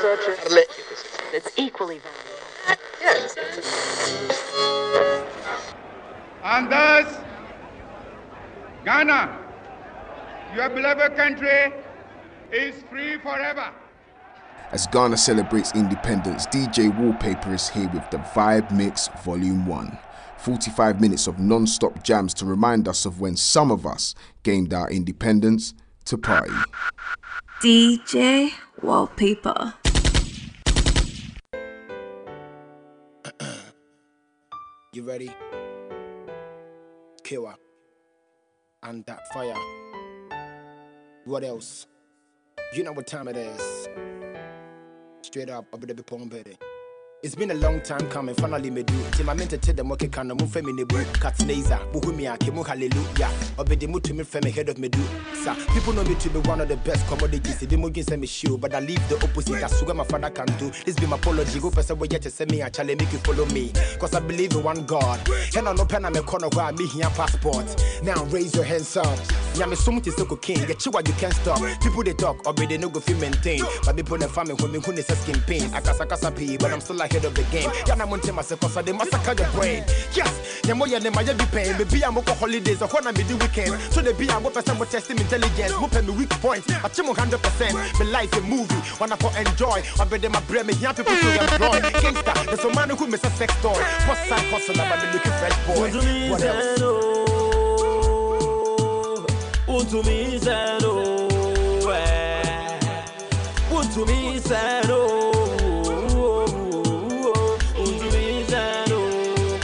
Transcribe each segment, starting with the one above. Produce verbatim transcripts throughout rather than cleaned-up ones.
It's equally valuable. Yes. And thus, Ghana, your beloved country, is free forever. As Ghana celebrates independence, D J Wallpaper is here with the Vibe Mix Volume one. forty-five minutes of non-stop jams to remind us of when some of us gained our independence to party. D J Wallpaper. You ready? Kiwa. And that fire. What else? You know what time it is. Straight up, a bit of a pompedy. It's been a long time coming, finally me do. Till I meant to tell them what can no move me book. Cat Naza, Bohemia, Kemo Hallelujah. Obey the to me from ahead of me do. Sir, people know me to be one of the best commodities. The Mogan send me shoe, but I leave the opposite. That's what my father can do. This be my apology. Go person way to send me a challenge, make you follow me. Cause I believe in one God. And I no pen I'm a corner where I meet here passport. Now raise your hands up. Yeah, me so much is so king. Get you what you can't stop. People they talk, or they no go feel maintain. But people in family when me who is a skin pain. I got a pee, but I'm still ahead of the game. Yeah, I'm on to myself because they massacre your brain. Yes, yeah, more than my be pain. Maybe I'm on holidays or when I'm in the weekend. So they be I'm more person with testing intelligence. More me weak points. I tell one hundred percent. My life a movie. Wanna for enjoy. I bet them my brain. Me young people to employ. Gangsta, there's a man who miss a sex toy. Post side hustle. I'm looking fresh boy. What else? To me, said, oh, to me, said, oh, to me, said, oh,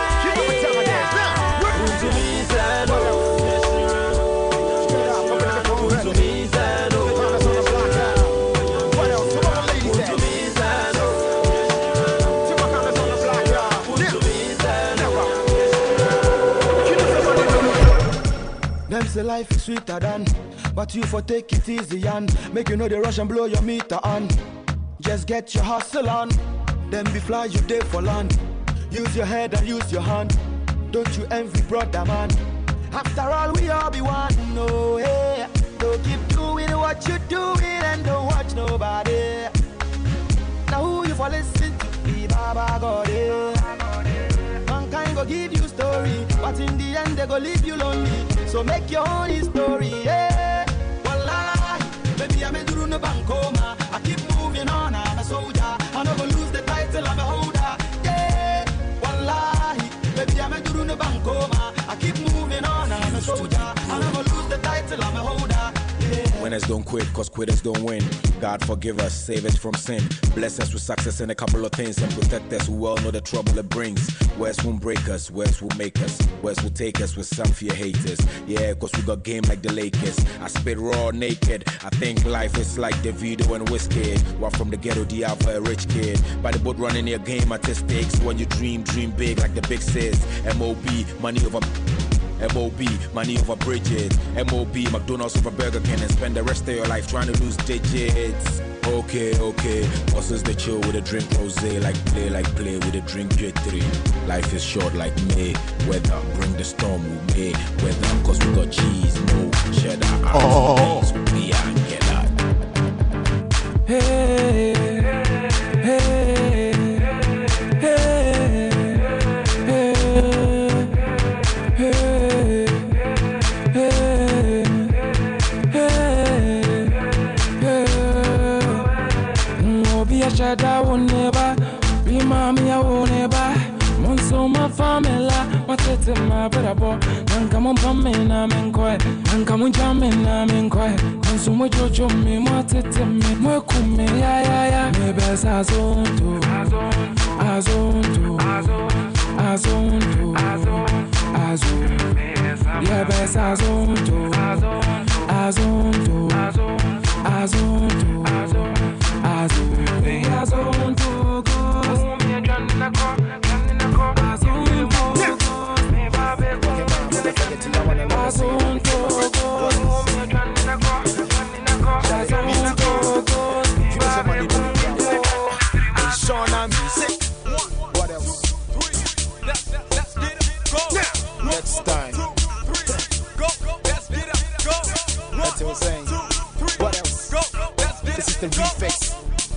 them say life is sweeter than, but you for take it easy and make you know the rush and blow your meter on. Just get your hustle on, then be fly you day for land. Use your head and use your hand. Don't you envy brother man? After all we all be one. No hey, don't keep doing what you doing and don't watch nobody. Now who you for listen to? Be Baba God. Mankind go give you story, but in the end they go leave you lonely. So make your own history, yeah. Wallahi, baby I'm a duru no bankoma. I keep moving on, I'm a soldier. I never lose the title, I'm a holder, yeah. Wallahi, baby I'm a duru no bankoma. I keep moving on, I'm a soldier. I never lose the title, I'm a holder. Winners don't quit, cause quitters don't win. God forgive us, save us from sin. Bless us with success and a couple of things, and protect us who well know the trouble it brings. West won't break us, West will make us. West will take us with some fear haters. Yeah, cause we got game like the Lakers. I spit raw naked. I think life is like Davido and Wizkid. While from the ghetto, D R for a rich kid. By the boat running your game at stakes. When you dream, dream big like the big sis. M O B, money over... M O B, money over bridges. M O B, McDonald's over Burger King, and spend the rest of your life trying to lose digits. Okay, okay, bosses they chill with a drink rosé, like play, like play with a drink J three. Life is short like May, weather, bring the storm with me, weather, cause we got cheese, no cheddar, oh, so we are get out. Hey, hey, hey, hey, hey. Shada won't never be mommy, I won't never. Monso, my family, what it's in my brother. Then come on, Pammy, I'm in quiet. Then come on, Jamin, I'm in quiet. Consume Jojo, me, what it's in me. Mokum me, ya, ya, ya. Maybe as I zone to, as on to, as on to, as on. Yeah, best as on to, as on to, as on to, as on. As on to go, me a gun in a car, gun in a car. As on to go, me baby go. As on to go, me a gun in a car, gun in a car. As on to go, me baby go. Sean and music. What else? Let's get it, go. Now, next time. Go, let's get it, go. That's what I'm saying. What else? This is the refix. Alright.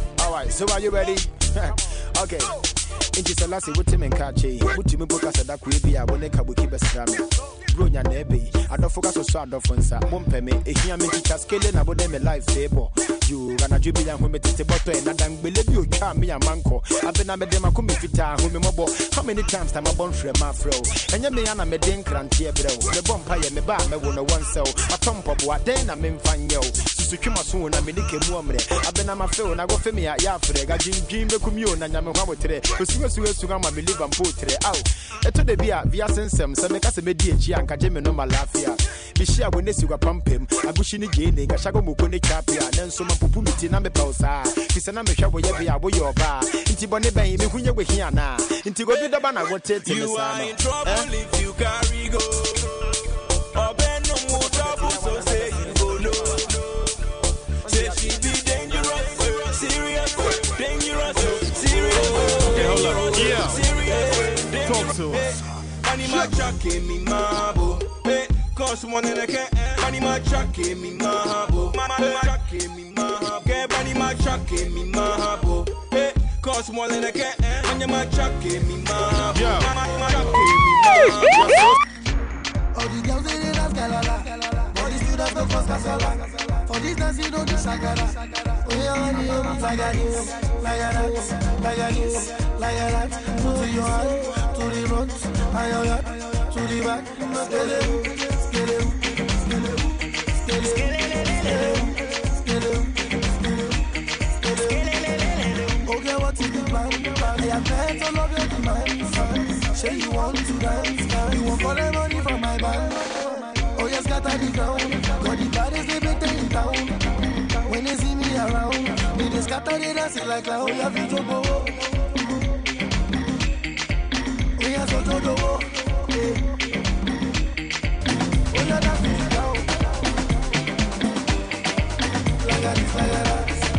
Alright, so are you ready? Okay. Inti Salasi, what him and Kachi, what you book us at that Quibia, when they can keep a stamina. Brunya Nebe, I don't focus on Sword of Fonsa, Mompeme, a Hiamin Cascade, and I would them a life table. You gonna jubilant who made it bottle, and I don't believe you can't be a manco. I've been a medema kumifita, whom mobile. How many times am I born from my fro? And you may an medin crantier bro, the bompire, me bar, me one one cell, a tomp of what then I'm in fan yo. Sukima soon, I'm in the Mwamre. I've been on my phone, I go for me at Yafre, I Jim Jim the commune, and I'm a today. Sugama believe and poetry out. Eto de bia via sensem, so make us a media and Kajim no malafia. Be share when they sugar pump him, a bushini gaining, a shago mukone capia, and then some pupumiti number pausa. Kisaname shawo yabia, boy or bar. Inti bonne bay, me who you were here now. Inti go to the banner, what it is. You are in trouble if you carry go. Or ben no more trouble, so say you go no. Say she be dangerous, serious, dangerous, serious. Yeah. Talk to us. Money my chucky me mabo. Hey, cause one in a can. Money my chucky me mabo. Money my chucky me mabo. Get money my chucky me mabo. Hey, cause one in a can. Money my chucky me mabo. Yeah. Money my chucky me mabo. All the girls they dance galala. All the students don't force casala. For this dance you don't do shagara. Oh yeah, like that, like that, like that, like that. Put your hand to the front, and your hand to the back. Skele, skele, skele, skele, skele, skele. Okay, what is the plan? I have met all of your demands. Say you want to dance, you want for the money from my band. Oh yes, got the ground. Got the baddest they better in town. When they see me around, they just scatter they dance like clown. We have to go. We have to go. We are dancing down. Like that, like that.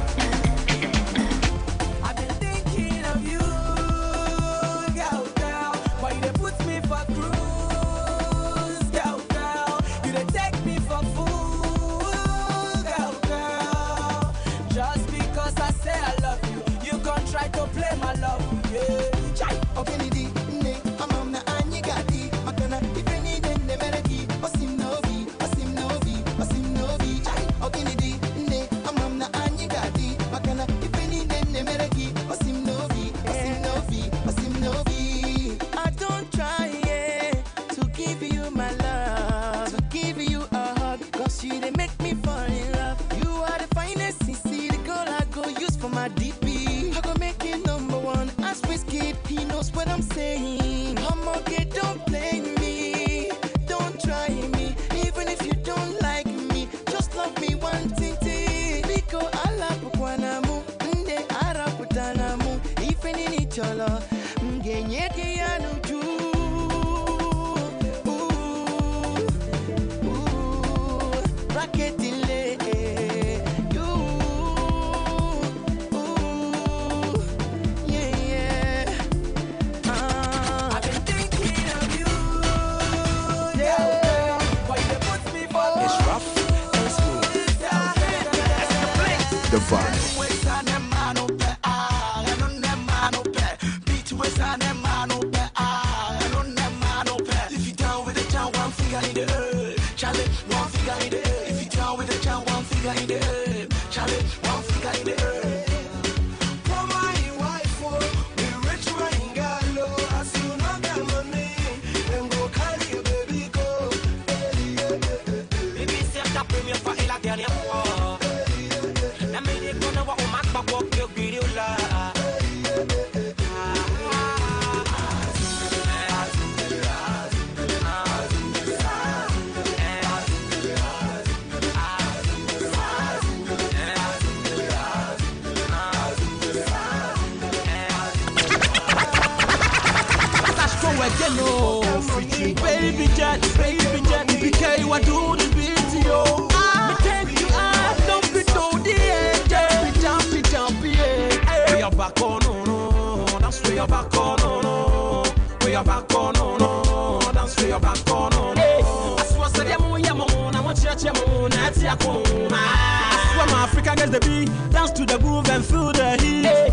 I've been thinking of you, girl, girl. Why you they put me for cruise, girl, girl. You they take me for fool, girl, girl. Just because I say I love you, you gon' try to play my love, yeah. Chai. Okay, Nidi, ne, I'm na Anyi Gadi. Makana, if you need them, they melody. Osim Novi, Osim Novi, Osim Novi. Chai. Okay, Nidi, ne, I'm na Anyi Gadi. Makana, if you need them, they melody. Osim Novi, Osim Novi, Osim Novi. I don't try, yeah, to give you my love, to give you a hug, cause you they make me fall in love. You are the finest, C C, the girl I go use for my D P. I go make it number one, as Whiskey, he knows what I'm saying. I'm okay, don't play me, don't try me, even if you don't like me, just love me one thing. Biko alapu kwanamu, nde arapu tanamu, even in each other, mgenye kiyanu ju. Rocket delay, you, ooh, yeah, yeah. Uh, I've been thinking of you, yeah. Why you they put me for It's rough and smooth. The vibe. If you down with it, down one finger in the air. Charlie, one finger in the air. If you down with it, down one finger in the air. Charlie, one finger in the air. For my wife, oh, we rich man got low. As you know that money, then go carry your baby go. Baby, c'est ta première fois et la dernière fois. La meilleure qu'on a au max, pas pour que vidéo là. featuring Baby Jet, Baby Jet, B K, what do the beat, yo? Me take you out, don't be do the edge, jumpy, jumpy, jumpy, yeah. We are back on, no, no, that's we are back on, no, no. We are back on, no, no, that's we are back on, no, no. I swear, say, I'm on, I'm on, I'm on, church, I'm on, that's your home. I swear, my Africa gets the beat, dance to the groove and feel the heat.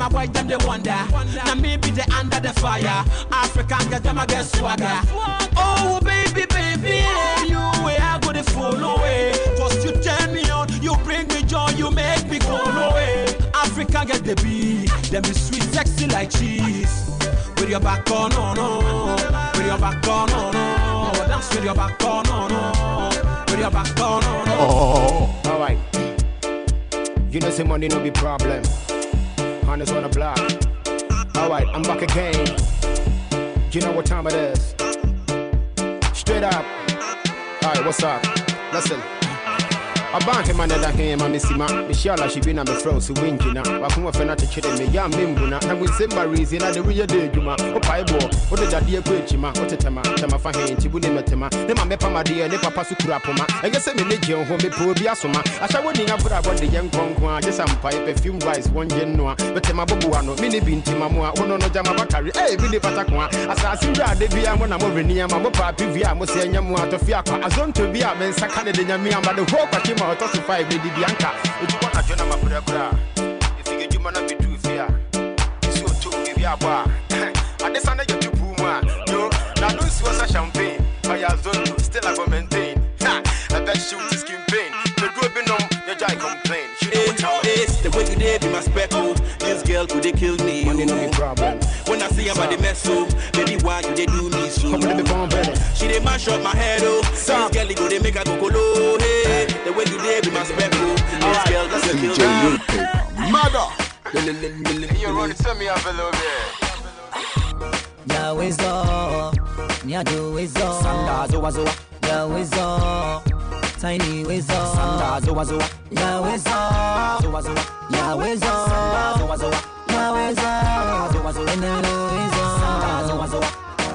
my boy them they wonder. Now me be the under the fire. African get them against swagger. Oh baby, baby, you way I go to follow away. Cause you turn me on, you bring me joy, you make me go away. Africa get the beat, them is sweet, sexy like cheese. With your back on, no, no. With your back on, no, no. Dance with your back on, no, no. With your back on, no, no. Oh, alright. You know, say money no be problem. Honest on the block. Alright, I'm back again. You know what time it is. Straight up. Alright, what's up? Listen. A bank man that came and Missy Ma, Michelle, she been on the front, so winking now. I come off and not to me, young Mimbuna, and with Simba reason at the real day, Juma, or Piebo, what did that dear Quechima, what a tema, Tama Fahin, Tibulimatema, then my Mepa, dear, Nepa Passukurapoma, I guess I'm a legion who may poor Biasoma. I shall win up about the young Conqua, just some pipe, perfume rice, one genoa, but Tema Bobuano, Mini Binti Mamma, one on the Jamabakari, eh, Billy Patakwa, as I see that they be a one I'm over near my Papi Via, Mossia Yamua, Fiaka, as on to be a man, Sakana de Yamia, but the whole Pakima. Five lady Bianca, if you want to join my brother, if you get you man be too fair, it's your two give you a bar. And this under your two puma, yo, now no was a champagne, I have done still I go maintain. I bet shoot the skin pain, but go be no, your guy complain. It's the way you did be my speckle. This girl could they kill me. Money no be problem. When I see about the mess, so baby, why you they do me so? She they mash up my head, oh. This girl go they make a go colo, hey. The way you did be my speckle. This girl that's a kill me. Mother. You run it to me up a little bit. Ya wezo, ya do wezo. Sanda zo wazo. Ya wezo. Tiny wezo, Sanda zoa zoa. Ya wezo, zoa zoa. Ya wezo, Sanda zoa zoa. Ya wezo, zoa zoa. Enelo wezo, Sanda zoa zoa.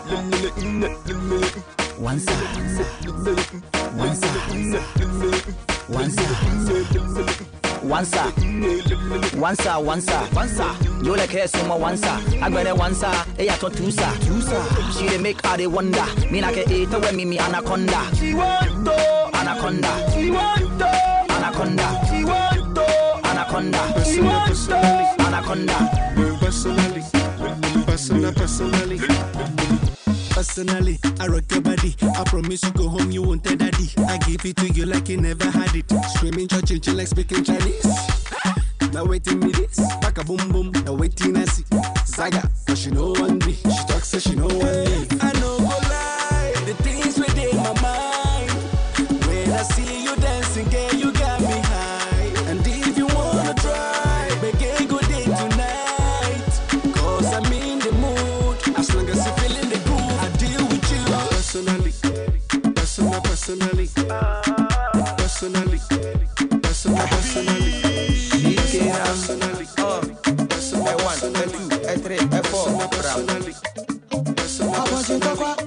One side, one side, one side, one side, one side, one side, one side. You like her so much one side. I got a one side. Hey, I thought two side, two side. She they make all they wonder. Me like a eight when me me anaconda. She want to anaconda. She want to anaconda. She want to anaconda. She want to anaconda. Personally, personally, personally. Personally, I rock your body. I promise you go home, you won't tell daddy. I give it to you like you never had it. Screaming, church, like speaking Chinese. Now waiting me this, back a boom boom. Now waiting I see Zaga, cause she know one me. She talks so she know one me. I know go lie, the things within my mind. When I see you dancing, girl, you got me high. And if you wanna try, begin good day tonight. Cause I'm in the mood, as long as you feeling the groove, I deal with you. Personally, personal, personally, personally, personal, personally. Personally, oh, personally, I one, I two, I three, I four, personally, personally,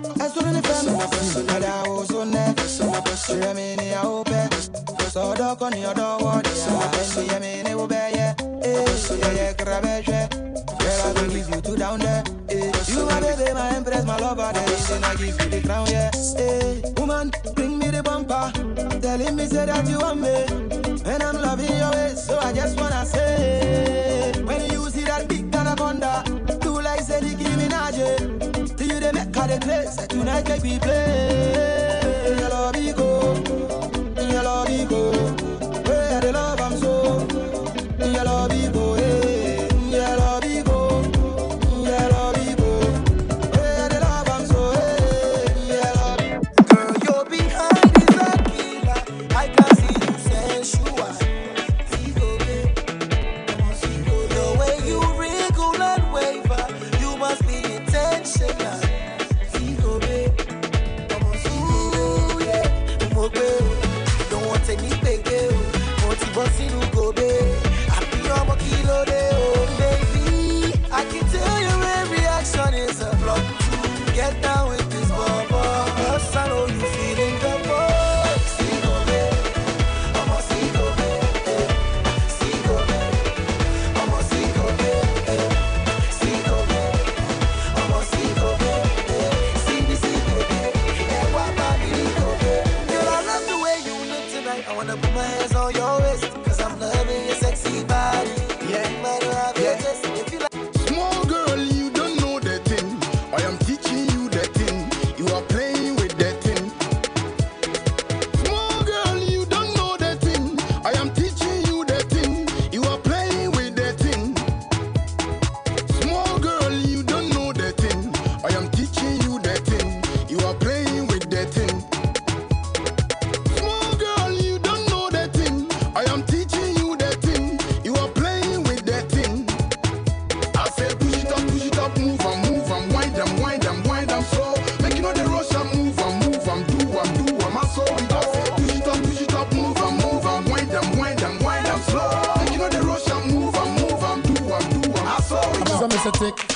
you my baby, my empress, my lover, the reason I give you the crown, yeah. Hey, woman, bring me the bumper, telling me say that you want me, and I'm loving your ways, so I just wanna say, when you see that big anaconda, do like say Nicki Minaj, till you they make her the place, tonight make we play. In your lobby go, in your lobby go, where the love I'm so, in your lobby go, hey, in your lobby go.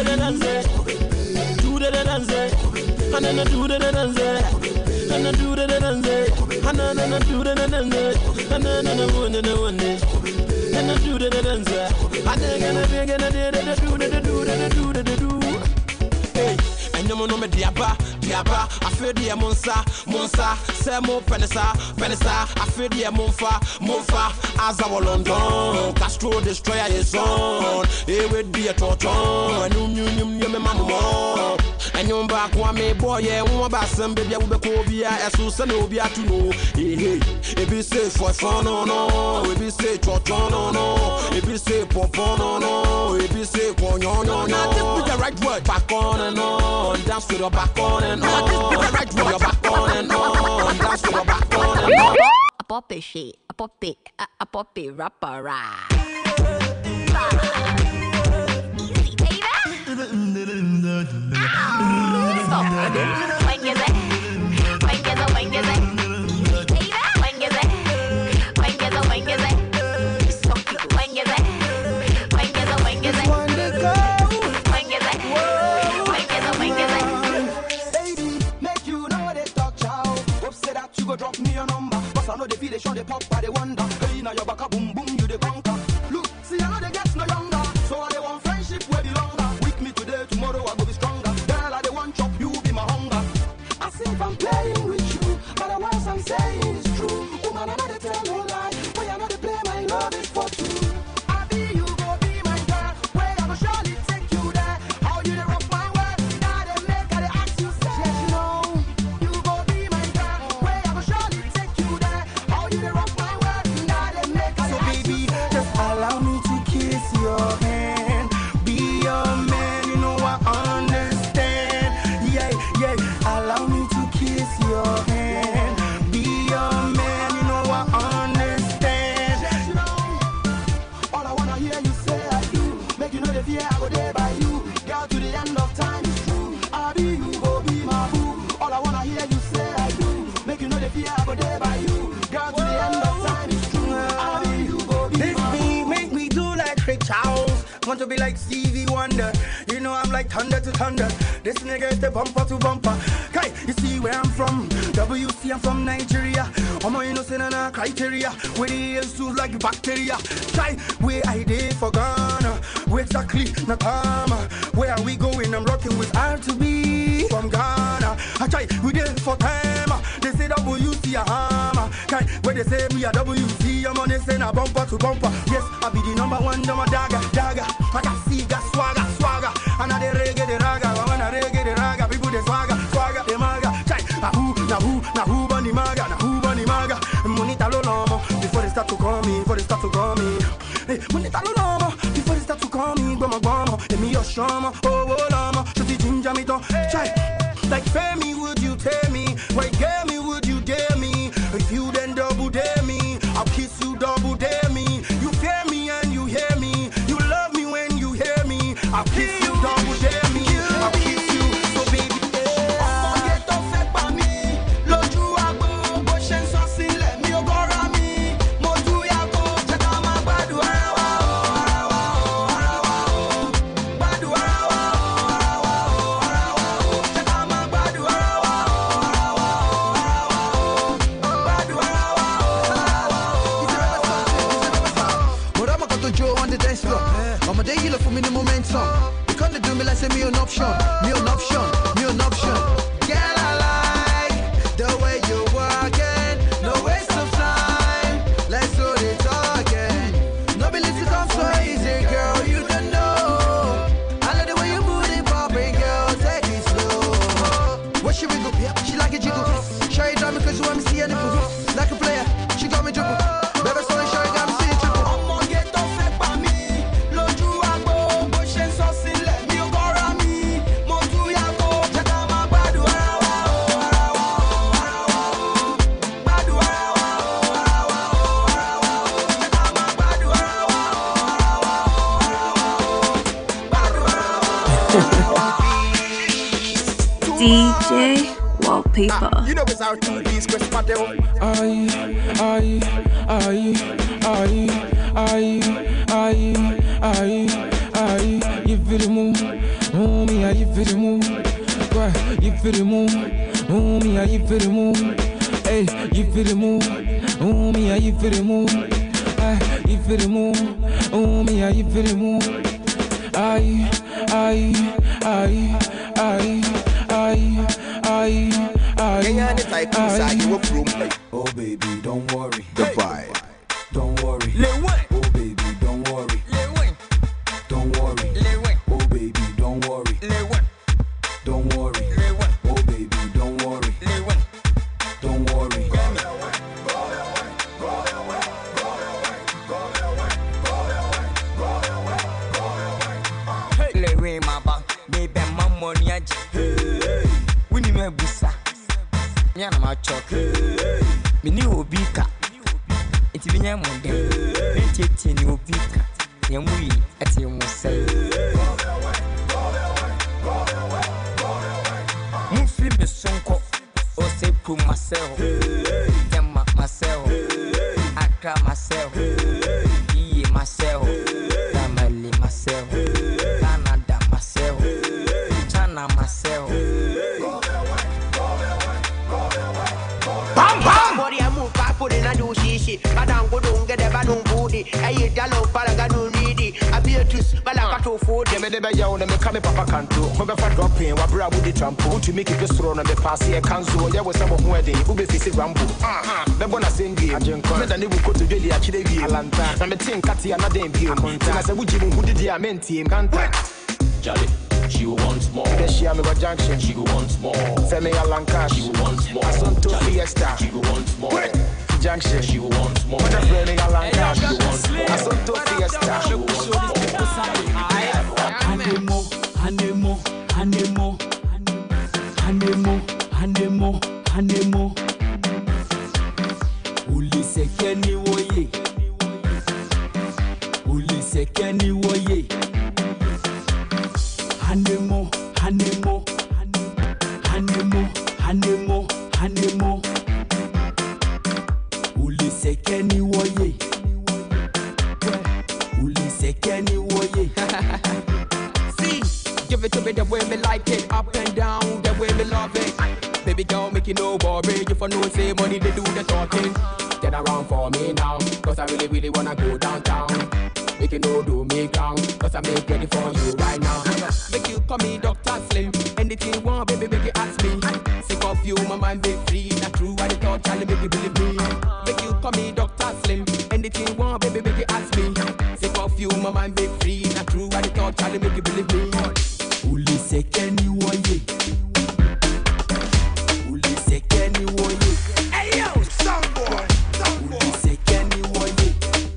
the dance, do the dance, and then do the dance, and then do the dance, and then do the dance, and then one and one day, and then do the dance, and then gonna be gonna do the do the do the do the do. Hey, and you know me diaba, diaba, I feel the monsa, monsa, Samo penisa, penisa, I feel the monfa, monfa, as I was London, Castro destroyer is on, it would be a torton, and you knew me, mamma. And you back one me boy, yeah, one about some baby will be Cobia, as Susan will be to know. Hey, if you say for fun, no, no, if you say torton, no, no, if you say popon, no, no, if you say ponyon, no, no, just put the right word back on and on, dance with your back on and on, just put the right word back on and on, dance with your back on and on. A poppy shit, a poppy, a, a poppy rapper, right? Stop. When you say, when you say, when you say, when you say, when you say, when you say, stop. When you say, when you say, when you say, when you say, when you say, when you say. Baby, make you know they talk chow. Hope say that you go drop me your number. Cause I know they feel they show they pop by the wonder. Hey, now your back a boom boom, you the conquer. Look, see I know they get no younger. So I they want friendship where be longer. With me today, tomorrow I go be stronger. Girl, I they want chop, you be my hunger. As if I'm playing with you, but the words I'm saying is true. Woman, I know they tell no lie. When I know they play, my love is for two. I be you, go be my girl. Where I go surely take you there. How you they rock my world? Now they make, I they ask you say. Yes, you know, you go be my girl. Where I go surely take you there. How you they rock my world? Now they make, I they ask you say. So baby, just allow me to kiss your hand. Be your man, you know I understand. Yeah, yeah, allow me to kiss your hand. Be your man, you know I understand. Yes, you know, all I wanna hear you say I do. Make you know the fear I go there by you. Girl, to the end of time is true. I be you, go be my boo. All I wanna hear you say I do. Make you know the fear I go there by you. Girl, to the end of time is true. I be you, go be This my boo. beat make me do like Rick Charles. Want to be like Stevie Wonder. You know I'm like thunder to thunder. This nigga is the bumper to bumper. Kai, you see where I'm from? W C, I'm from Nigeria. I'm a innocent and a criteria. Where the hills too like bacteria. Kai, where I did for Ghana. Where exactly Nakama. Where are we going? I'm rocking with R two B from Ghana. I try, we did for time. They say W C a hammer. Kai, where they say me a W C, I'm on this and a bumper to bumper. Yes, I be the number one, number dagger, dagger. I got see, got swagger, swagger. And I de reggae the raga, I wanna reggae the raga. People they swagger, swagger, they maga. Chai, na who, na who, na who bunny maga, na who bunny maga. Monita lo lomo, before they start to call me, before they start to call me. Hey, monita lo lomo, before they start to call me. Gbama gbama, emi yo shama, oh oh lama. Shoti ginger me to, chai. Like Femi, would you tell me? Right, get me, would you dare me? If you then double dare me, I'll kiss you double dare me. You fear me and you hear me. You love me when you hear me. I'll kiss you double dare me. I'll kiss you, so baby. Ọmọ get tó fẹ́ pa mí. Lójú agbo, bó ṣe ń sọ sílẹ̀ mi ò gọ́ra mi. Mo tú yàgò, jẹ́ ká máa gbádùn ara wa o, ara wa o, ara wa o. Gbádùn ara wa o, ara wa o, ara wa o. Jẹ́ ká máa gbádùn ara wa o, ara wa o, ara wa o. Gbádùn ara wa o, ara wa o. But I'm to Joe on the dance floor. I'm a day you look for me the momentum. You can't do me like say me an option, me an option, me an option. Girl, I like the way you walking, no waste of time. Let's do it again. No believe to come so easy, girl. You don't know. I love the way you move it, popping, girl. Take it slow. What should we go? Yeah, she like it jiggle. Shy it down because you want me see any proof. Like a player, she got me dribble. Baby, so shy got me see triple. Ọmọ get tó fẹ́ pa mí. Lójú agbo, bó ṣe ń sọ sílẹ̀ mi ò gọ́ra mi. Mo tú yàgò, jẹ́ ká máa gbádùn ara wa o, ara wa o, ara wa o. Gbádùn ara wa o, ara wa o, ara wa o. Jẹ́ ká máa gbádùn ara wa o, ara wa o, ara wa o. Gbádùn ara wa o. D J Wallpaper. You know it's our T V's Chris Mateo. Aye, aye, aye, aye, aye, aye, aye, aye. You feel the move, I if it move. Why, if it move. Oh, me, I if it move. Hey, if it move. Oh, me, I if it move. I, if it move. Oh, me, I if it move. I, I, I, I, I, I, I, I. Oh, baby, don't worry. The vibe. Don't worry. Oh, baby, don't worry. Don't worry. Oh, baby, don't worry. Don't worry. Oh, baby, don't worry. Don't worry. Lewe maba, baby, my money aji. We ni me busa. Nyana ma chok. Me ni obika. Iti binya monde. Me tete ni obika. Nyamui ati mo say. Mu fi me sonko. O say pu myself. Yama myself. Akra myself. Iye myself. Family myself. Canada myself. China myself. Bam bam. Body I move back for the do shishi. I don't go don't get the bad body. I eat the low palaga no needy. I be a twist, but I got to food. Me de be yaw na me ka me papa kanto. Me be fa drop in wa bra with the trampo. To make it throw na be pass here cancel. Ya we some of wedding. Ube fisi rambo. Aha. Me bona sengi. Me da ne bu ko to dweli a chire wie. Alanta. Na me tin kati na den bi o. Na se buji mu hudi dia menti kanta. Jolly. She wants more. She am a junction. She wants more. Semi Alanka. She wants more. Asonto Fiesta. She wants more. Junction. She wants more. Semi Alanka. She wants more. Asonto Fiesta. She wants more. Handemo, handemo, handemo, handemo, handemo, handemo. Uli sekeni woye. Uli sekeni woye. Handemo, handemo, handemo, handemo, handemo. Uli sekeni woye. Uli sekeni woye. See, give it to me the way me like it, up and down, the way me love it. Baby girl, make it no worry. You for no say money, they do the talking. Get around for me now, cause I really, really wanna go downtown. Make it no do me down, cause I make ready for you right now. Make you call me Doctor Slim. Anything you want, baby, make you ask me. Sick of you, my mind be free. Not true, I thought, Charlie, make you believe me. Make you call me Doctor Slim. Anything you want, baby, make you ask me. Sick of you, my mind be free. Not true, I thought, Charlie, make you believe me. Uli sekeni woye. Uli sekeni woye. Hey yo, soundboy. Uli sekeni woye.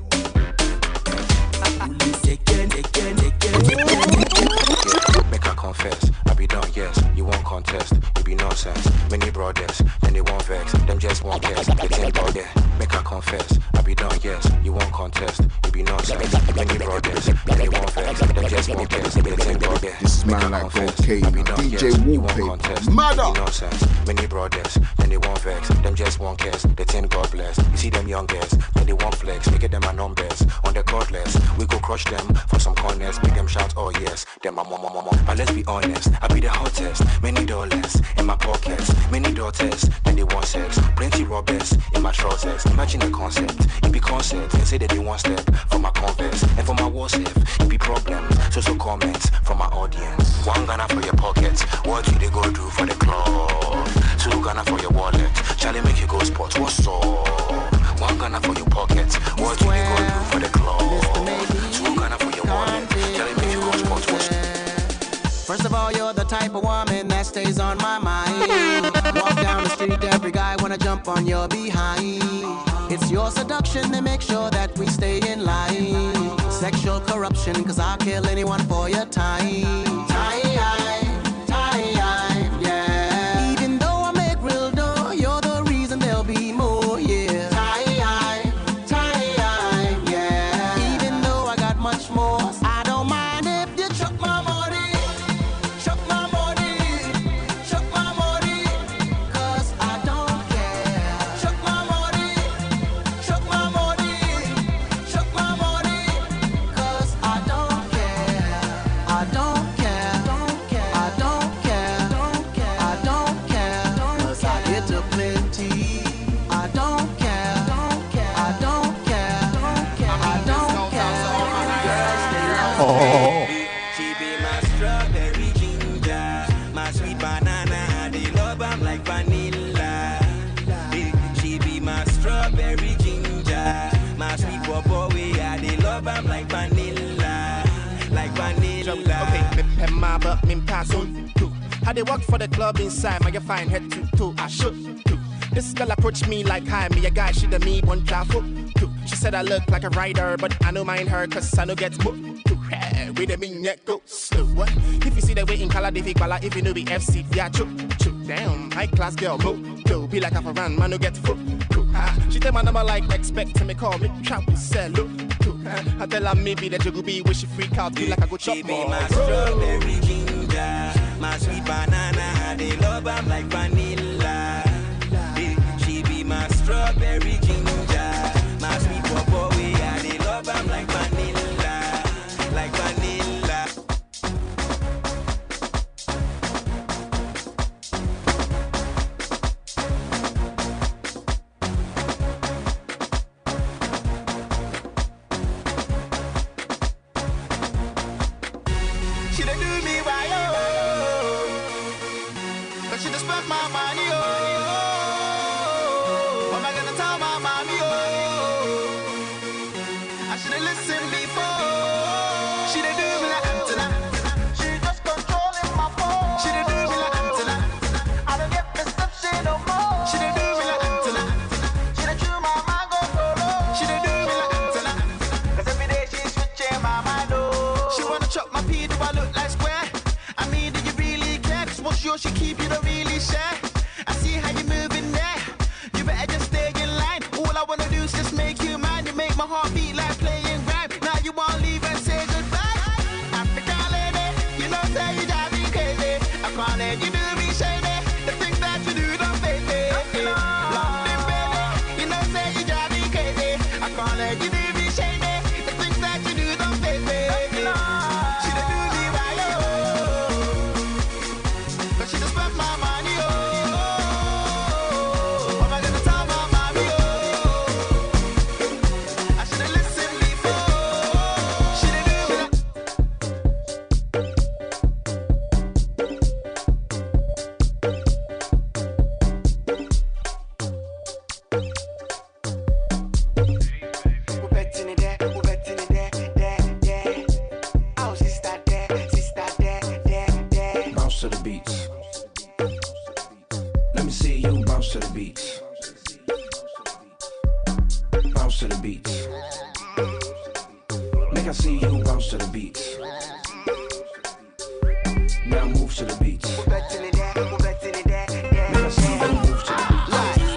Uli sekeni, sekeni, sekeni. Make her confess, I be done, yes. You won't contest, you be nonsense. Many brothers, then they won't vex. Them just won't guess, they think about it. Make her confess, I be done, yes. You won't contest, you be nonsense. Many brothers, then they won't vex. Them just won't guess, they think about it. This is man like okay, D J Wallpaper, mother. Nonsense. Many brothers, then they won't vex. Them just won't guess, they think God bless. You see them young girls, then they won't flex. Make it them a numbers on the cordless. We go crush them for some corners. Make them shout, oh yes, them a mama mama. But let's be honest, I be the hottest. Many dollars in my pockets, many daughters, then they want sex. Plenty robbers in my trousers. Imagine the concept, it be concept. And say that they want step for my converse and for my WhatsApp. It be problems, so so comments from my audience. One Ghana for your pockets, what do they go do for the club? Two Ghana for your wallet, Charlie make you go sports. What's up? One Ghana for your pockets, what do they go do for the club? Two Ghana for your wallet, Charlie make you go sports. What's up? First of all, you're the type of woman that stays on my mind. Walk down the street, every guy wanna jump on your behind. It's your seduction that makes sure that we stay in line. Sexual corruption, cause I'll kill anyone for your time. Time, time, yeah. Even though I make real dough, you're the reason there'll be more, yeah. Time, time, yeah. Even though I got much more, I don't mind if you chuck my money. Chuck my money, chuck my money, cause I don't care. Chuck my money, chuck my money, chuck my money, cause I don't care. I don't care. car soon. How they walk for the club inside, my fine head to toe. I should. This girl approached me like, hi, me a guy, she the me one traffic. She said I look like a rider, but I don't mind her, cause I know get booked. With the mean neck go slow. What? If you see the way in color, they fake bala. If you know be F C, yeah, choke, choke. Damn, high class girl, go, go. Be like a run, man, no get foot. She tell my number like expect to me call me, trap me sell look. I tell her maybe that you go be when she freak out, be like I go chop more. She be my strawberry ginger, my sweet banana. They love I'm like vanilla. She be my strawberry ginger, my sweet purple way. They love I'm like vanilla, like vanilla. She done do me why oh, but she done spent my money oh. What am I gonna tell my mommy oh? I should've listened before. She done do me like antenna. She just controlling my phone. She done do me like antenna. I don't get perception no more. She done do me like antenna. She done chew my mango solo. She done do me like antenna. Cause every day she's switching my mind oh. She wanna chop my pee, do I look like square? I mean, do you really care? Cause what's yours she keep, you don't really share. I see how you moving there. You better just stay in line. All I wanna do is just make you mine. You make my heart beat like playing rhyme. Now you won't leave and say goodbye. Africa lady, you know say you drive me crazy. I can't let you do me shady. The things that you do don't face me. London baby, you know say you drive me crazy. I can't let you do me shady. The things that you do don't face me. She done do me right oh, but she just spent my money oh. What am I gonna tell my mommy oh? I should've listened before. She done do me like we're betting it there, we're betting it there, there, there. Oh, sister there, sister there, there, there. Bounce to the beats. Let me see you bounce to the beats. Bounce to the beats. Make I see you bounce to the beats. Now move to the beats. We're betting it there, we're betting it there, there. Make I see you move to the beats.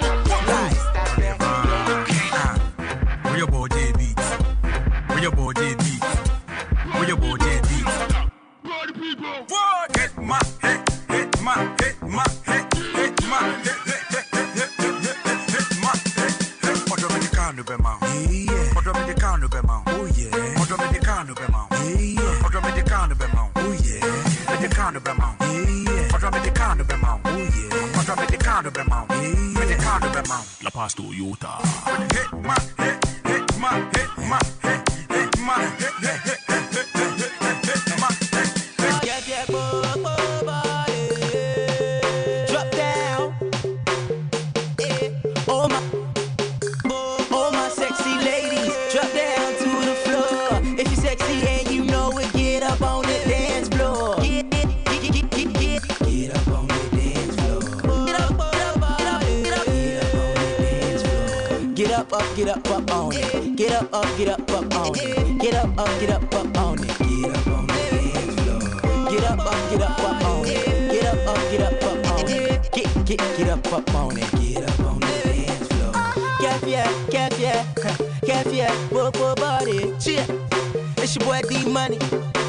Where your boy J beats? Where your boy J beats? Where your boy J beats? What? Hit my hit, hit my hit my hit, hit my hit, hit, hit, hit, hit, hit, hit, hit my hit, hit. Odo me the kanu be ma. Yeah. Odo me the kanu be ma. Oh yeah. Odo me the kanu be ma. Yeah. Odo me the kanu be ma. Oh yeah. Me the kanu be ma. Yeah. Odo me the kanu be ma. Oh yeah. Odo me the kanu be ma. Yeah. Me the kanu be ma. La Pasto Yota. Hit my hit, hit my hit my hit, hit my hit, hit, hit, hit, hit, hit, hit, hit my hit. Yeah, yeah, bo, bo, body. Drop down. Eh. Oh my, oh my sexy ladies, drop down to the floor. If you're sexy and you know it, get up on the dance floor. Get, get, get, get, get, get, get up on the dance floor. Get up, get up, get up, get up, get up on the dance floor. Get up, up, get up, up on it. Get up, up, get up, up on it. Get up, up, get up, up on it. Get up on the dance floor. Get up, up, get up, up on it. Get up, up, get up, up on it. Get, get, get up, up on it. Get up on the dance floor. Café, café, café, popo body. Cheer. It's your boy D Money.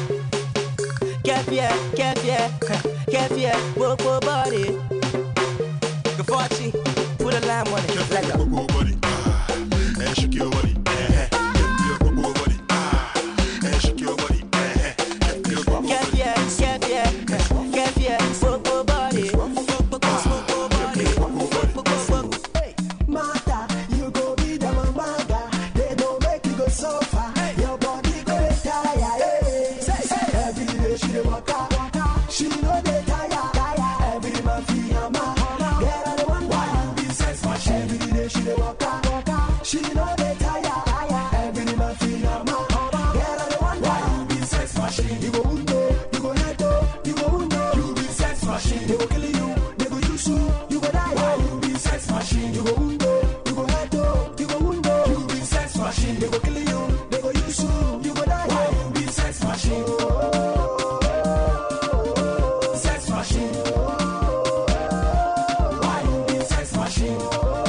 Café, café, café, popo body. Gavachi, put a lime on it. Like a popo body. And shake your body. Your popo body. And shake your body. Your popo body. Café, café, café, popo body. Mata, you go be the mamaga. They don't make you go so far. Your body go retire. Every day she dey waka, she know they tire. Every man feel her man. Get on the one why you be sex machine. Every day she dey waka, she know they tire. machine. They go kill you, they go use you, you go die. Why you be sex machine? You go undo, you go head to, you go undo. You be sex machine. They go kill you, they go use you, you go die. Why you be sex machine? Sex machine. Why you be sex machine?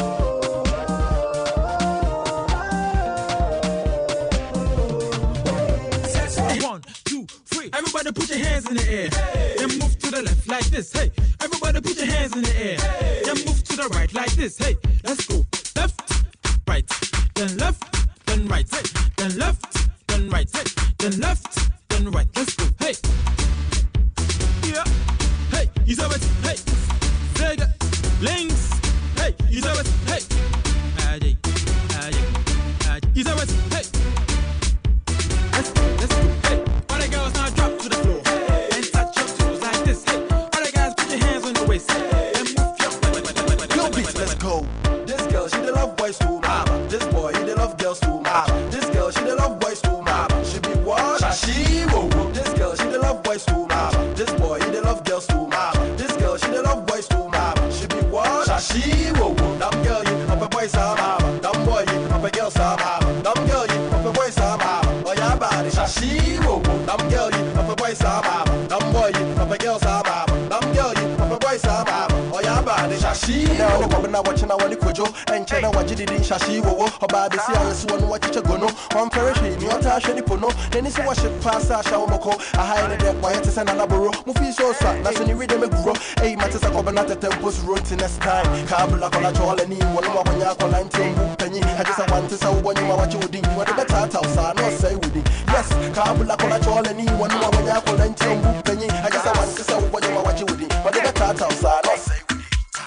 One, two, three. Everybody put your hands in the air. Hey. Then move to the left like this. Hey. Everybody put your hands in the air. Hey. Then move to the right like this. Hey. Let's go. Left, right. Then left, then right. Hey. Then left, then right. Hey. Then left, then right. Let's go. Hey. Yeah. Hey. You saw it. Hey. Zega. Links. Hey. You saw it. Hey. Aye. Aye. Aye. You saw it. Hey. Let's go. Let's go. Hey. All the girls now drop to the floor. Hey. And touch your toes like this. Hey. All the guys put your hands on the waist. Hey. And move your Yo, bitch, let's go. This girl, she the love boys too, mama. This boy, he the love girls too, mama. This girl, she the love boys too, mama. She be what? Shashi, whoa, whoa. This girl, she the love boys too, mama. This boy, he the love girls too, mama. This girl, she the love boys too, mama. She be what? Shashi, whoa, whoa. Damn girl, you up a boy, mama. Damn boy, you up a girl, mama. Damn girl, you up a boy, mama. Oh, yeah, body, shashi, whoa, whoa. Damn girl, you up a boy, mama. Damn boy, you up a girl, mama. Damn girl, you up a boy, mama. Oh, yeah, body, shashi. Now, no problem, now watching, I want to kojo. And China, what you did in shashi, whoa, whoa. About the sea, I see one watch you go no. One parish, me, your tash, any pono. Then it's a wash it past, I shall moko. I hide the deck, why it's an anaboro. Mufi so sad, that's when you read them a grow. Hey, matters are coming at the temple's road to next time. Kabula, Cola, any one of my Yako, nineteen, penny. I just want to say one you what you did. What the better house, I know say with it. Yes, Kabula, Cola, any one of my Yako, nineteen, penny. I just want to say one you what you did. What the better house, I know say with it.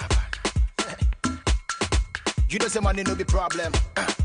You know say money no be problem.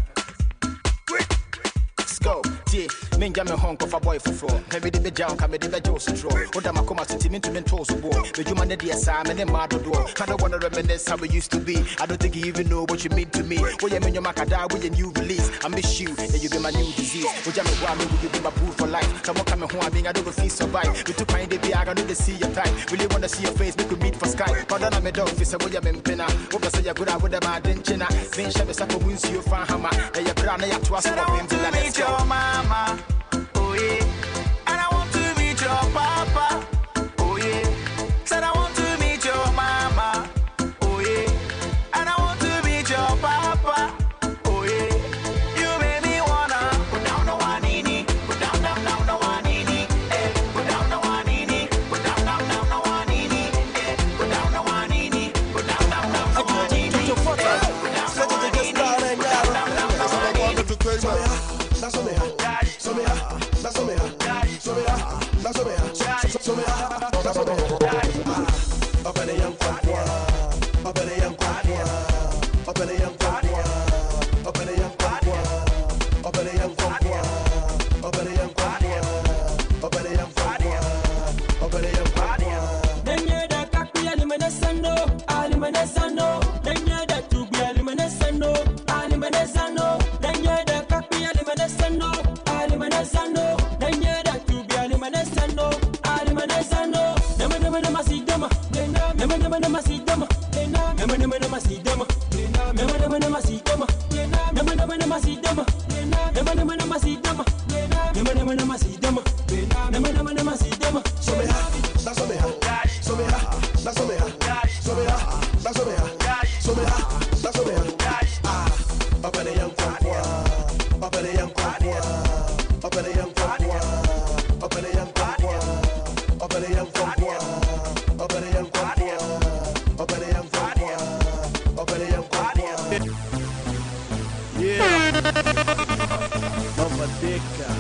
Let's go. Yeah, me jam me honk of a boy for four. Maybe the junk, maybe the Joseph draw. What am I come to team into mentos of war? But you man the assignment and mad door. I don't want to reminisce how we used to be. I don't think you even know what you mean to me. When you mean your macada with your new release. I miss you, then you be my new disease. What you mean, will you be my proof for life? Come on, come home, I mean, I don't feel survive. We took my day, I don't see your type. Really want to see your face, we could meet for Skype. But then I'm a dog, it's a way I'm in pinna. Over say you're good, I would have my dentina. Then she was up for wounds, you fan hammer. And you're brown, and you're twice for him to let us go. Mama, oh yeah, and I want to meet your papa, oh yeah. Said I want to meet your mama, oh yeah, and I want to meet your papa, oh yeah. You made me wanna put down the wanini, put down, down, down the wanini, eh? Put down the wanini, put down, down, down the wanini, eh? Put down the wanini, put down, down, down the wanini, eh? Put down the wanini, That's what me have. So me have. That's what me have. So me have. That's what me have. So me have. That's what me have. Up in the young quack. Up in the young quack. Up in the young quack. Up in the young quack. Up in the young quack. Up in the young quack. Up in the young quack. Up in the young quack. Then you da kapi alimenesano, alimenesano. Then you da tubi alimenesano, alimenesano. Then you da kapi alimenesano, alimenesano. Then you da tubi alimenesano, alimenesano. Nema nema nema sidama, nema nema nema sidama, nema nema nema sidama, nema nema nema sidama, nema nema nema sidama, nema nema nema sidama, nema nema nema sidama, nema nema nema sidama. So me have. That's what me have. So me have. That's what me have. So me have. That's what me have. So me have. That's what me have. Ah, up in the young quack. Up in the young quack. Up in the young quack. Up in the young quack. Up in the young quack. Up in the young quack. Up in the young quack. Up in the young quack. Yeah. Mama Dica.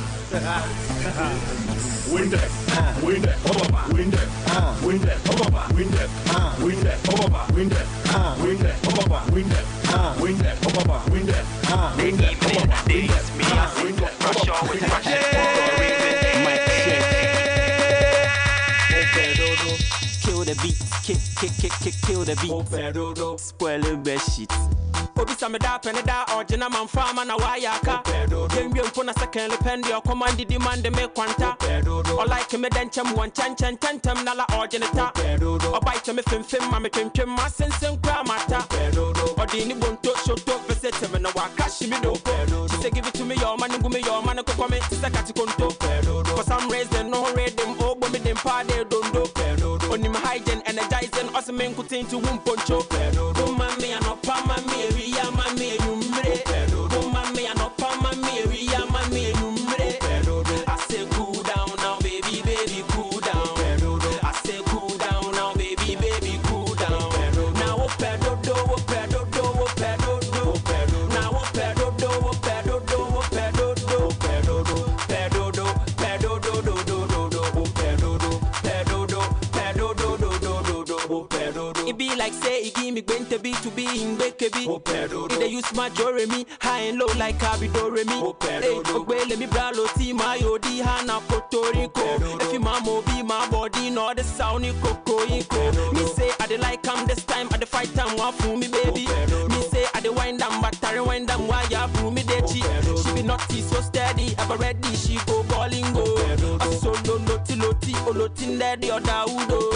Win that, win that, Obama, win that, win that, Obama, win that, win that, Obama, win that, win that, Obama, win that, win that, Obama, win that, win that, Obama, win that, win that, Obama, win that. Kill the beat, kick, kick, kick, kick, kill the beat. Spoiling best shit. Obisa me da penny da original man farmer na wayaka. Game game for a second lependi or command the demand me quanta. Or like me then chem one chan chan chan tem nala originata. Or bite me fim fim ma me trim trim ma sense and gramata. Or the ni bonto show to visit me na waka she me do. She say give it to me your man go me your man go come me say kati konto. For some reason no read them oh but me them pa they don't do. Only me hiding energizing us men could think to wum poncho. Oh mami and up mami ya mami numre. Oh mami and up mami ya mami numre. I say cool down now baby baby cool down. I say cool down now baby baby cool down. Now oh pedo do oh pedo do oh pedo do. Now oh pedo do oh pedo do oh pedo do. Pedo do pedo do pedo do do do do do. Oh pedo do pedo do pedo do do do do do. Oh pedo do. It be like say it give me going to be to be in bakery. Oh pedo do. They use my Joremi high and low like Abi Doremi. Oh pedo do. Hey, let me bralo see my odi hana Puerto Rico. If you mama be my body, no the sound you coco iko. Me say I dey like am this time at the fight time one for me baby. Me say I dey wind down but I rewind down why ya for me dey cheat. She be naughty so steady, ever ready she go balling go. A solo loti loti olotin there the other udo.